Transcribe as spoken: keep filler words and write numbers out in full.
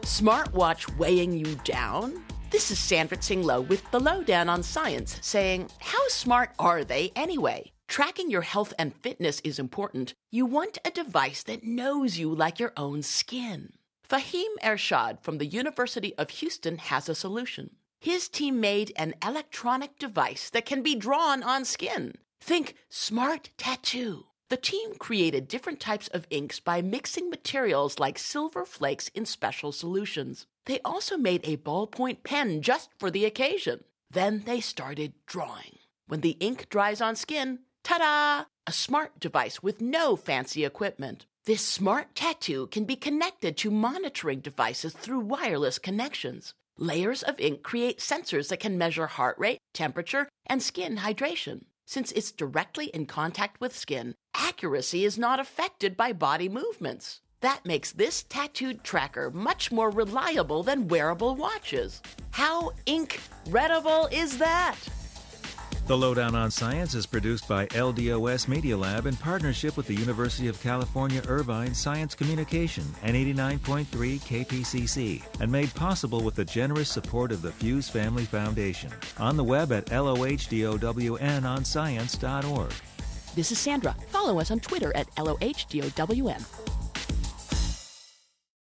Smartwatch weighing you down? This is Sandra Tsing-Loh with The Lowdown on Science, saying, how smart are they anyway? Tracking your health and fitness is important. You want a device that knows you like your own skin. Fahim Ershad from the University of Houston has a solution. His team made an electronic device that can be drawn on skin. Think Smart Tattoo. The team created different types of inks by mixing materials like silver flakes in special solutions. They also made a ballpoint pen just for the occasion. Then they started drawing. When the ink dries on skin, ta-da! A smart device with no fancy equipment. This Smart Tattoo can be connected to monitoring devices through wireless connections. Layers of ink create sensors that can measure heart rate, temperature, and skin hydration. Since it's directly in contact with skin, accuracy is not affected by body movements. That makes this tattooed tracker much more reliable than wearable watches. How ink-redible is that? The Lowdown on Science is produced by L D O S Media Lab in partnership with the University of California, Irvine Science Communication and eighty-nine point three K P C C, and made possible with the generous support of the Fuse Family Foundation. On the web at L O H D O W N on science dot org. This is Sandra. Follow us on Twitter at L O H D O W N.